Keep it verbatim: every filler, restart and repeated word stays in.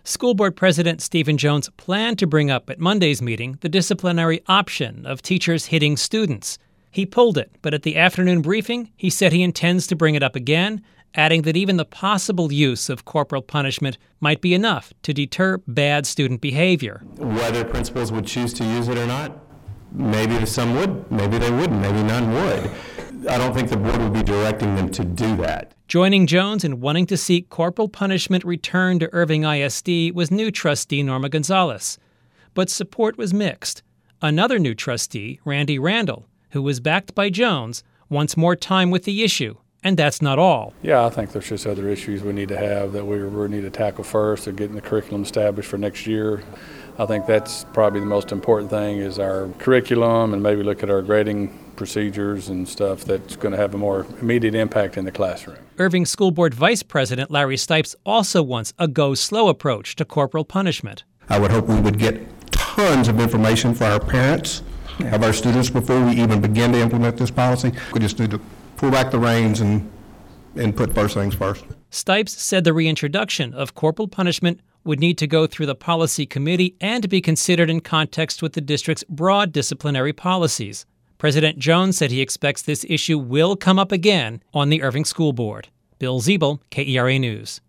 School Board President Stephen Jones planned to bring up at Monday's meeting the disciplinary option of teachers hitting students. He pulled it, but at the afternoon briefing, he said he intends to bring it up again, adding that even the possible use of corporal punishment might be enough to deter bad student behavior. Whether principals would choose to use it or not, maybe some would, maybe they wouldn't, maybe none would. I don't think the board would be directing them to do that. Joining Jones in wanting to see corporal punishment returned to Irving I S D was new trustee Norma Gonzalez. But support was mixed. Another new trustee, Randy Randall, who was backed by Jones, wants more time with the issue. And that's not all. Yeah, I think there's just other issues we need to have that we really need to tackle first, or getting the curriculum established for next year. I think that's probably the most important thing is our curriculum, and maybe look at our grading procedures and stuff that's going to have a more immediate impact in the classroom. Irving School Board Vice President Larry Stipes also wants a go-slow approach to corporal punishment. I would hope we would get tons of information for our parents, have our students before we even begin to implement this policy. We just need to pull back the reins and, and put first things first. Stipes said the reintroduction of corporal punishment would need to go through the policy committee and to be considered in context with the district's broad disciplinary policies. President Jones said he expects this issue will come up again on the Irving School Board. Bill Ziebel, K E R A News.